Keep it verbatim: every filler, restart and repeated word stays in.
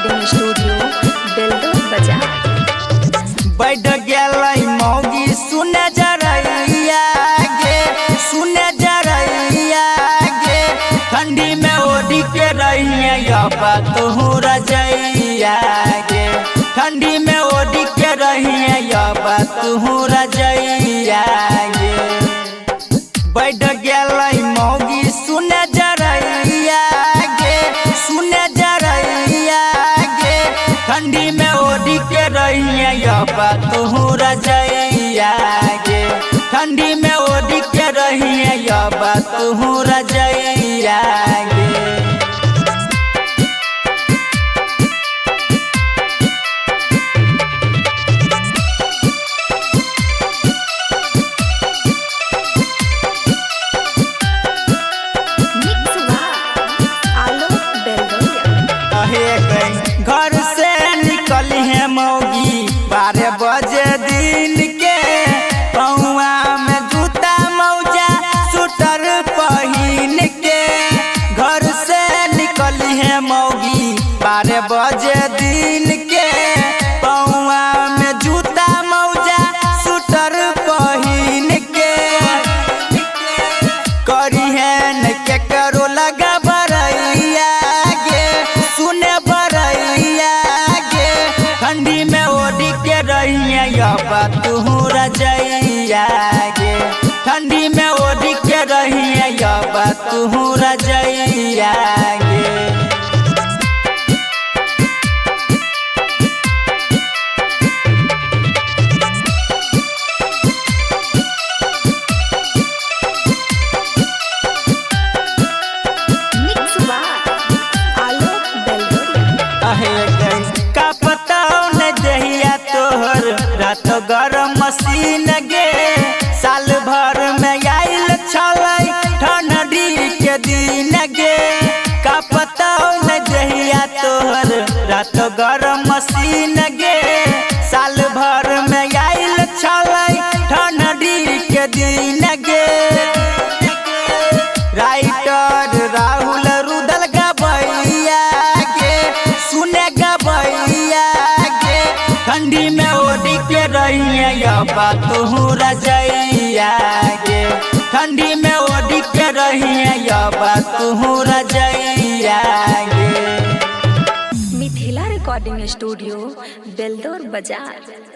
Recording studio Beldaur बाजार। बैठ गेलै मौगी सुने जरैया गे, सुने जरैया गे, ठंडी में ओढ़ी के रहिए अब तू रजैया गे, ठंडी में ओढ़ी के रहिए अब तू रजैया गे। बैठ गेलै मौगी सुने जरैया गे, सुने जरैया गे, ठंडी में ओढ़ी के रहिए अब तू रजैया गे, ठंडी में ओढ़ी के रहिए अब तू रजैया गे। घर से निकली है मौगी बारह बजे दिन के, पौआ में जूता मौजा स्वेटर पहन के। घर से निकली है मौगी बारह बजे दिन के, पौआ में जूता मौजा स्वेटर पहन के। करी है न के करो लगा बरैया गे, सुने बरैया गे, ठंडी में ओढ़ी के रहिए अब तू रजैया गे, ठंडी में ओढ़ी के रहिए अब तू रजैया गे। का पता न दहिया तोहर रात गरम मशीन गे, साल भर में आइल छलै ठंडी के दिन गे। का पता न दहिया तोहर रात गरम मशीन गे, साल भर में आइल छलै ठंडी के दिन गे। राइटर राहुल रुदल गबैया गे, सुने गबैया गे, ठंडी में ओढ़ी के रहिए अब तू रजैया गे, ठंडी में ओढ़ी के रहिए अब तू रजैया गे। मिथिला रिकॉर्डिंग स्टूडियो बेलदौर बाजार।